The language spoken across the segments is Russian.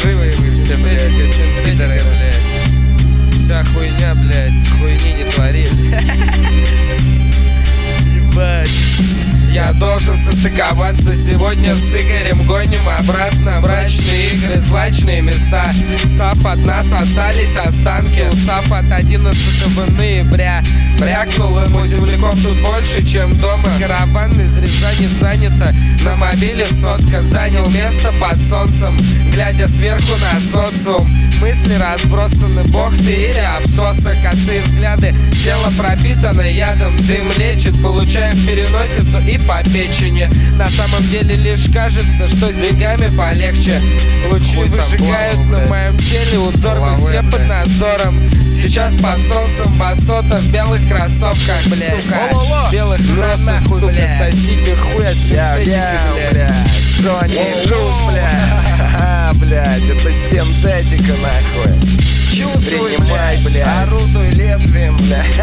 живы вы все, блядь, пидоры, блядь. Вся хуйня, блядь, хуйни не твори. Ебать. Я должен состыковаться сегодня с Игорем. Гоним обратно мрачные игры, злачные места. Устав от нас остались останки. Устав от 11 ноября. Брякнул ему земляков тут больше, чем дома. Караван из Рязани занято. На мобиле сотка занял место под солнцем, глядя сверху на социум. Мысли разбросаны, бог ты или абсоса. Косые взгляды, тело пропитано ядом. Дым лечит, получаем переносицу и по печени. На самом деле лишь кажется, что с деньгами полегче. Лучи выжигают на моем теле узор, мы все под надзором. Сейчас под солнцем басота в белых кроссовках, блядь, сука. Белых кроссовках, сука, сосите хуй от синтетики, блядь. Джонни Джуз, блядь. Блядь, это синтетика, нахуй. Чувствуй, принимай, блядь. Орудуй лезвием, блядь.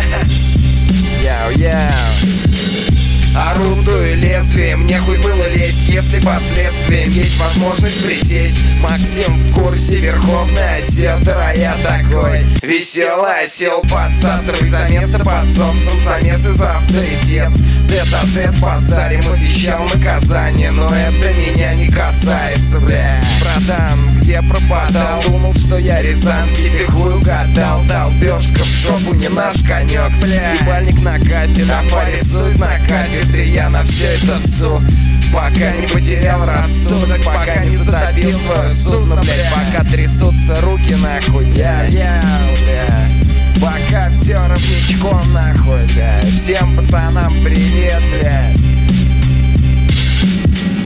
Яу-яу. Орудую лезвием, нехуй было лезть, если под следствием есть возможность присесть. Максим в курсе, верховный осетр, а я такой веселый осел. Подсасывай за место под солнцем, замес и за авторитет. Тет-а-тет базарим, обещал наказание, но это меня не касается, бля. Братан, где пропадал? Думал, что я рязанский, ты хуй угадал. Долбёжка в жопу не наш конек, бля. Ебальник на кафе, порисует на кафедре, я на все это су. Пока не потерял рассудок, пока не затопил свое судно, блядь. Пока трясутся руки, нахуй, бля. Пока все ровнячком, нахуй, бля. Всем пацанам привет, бля.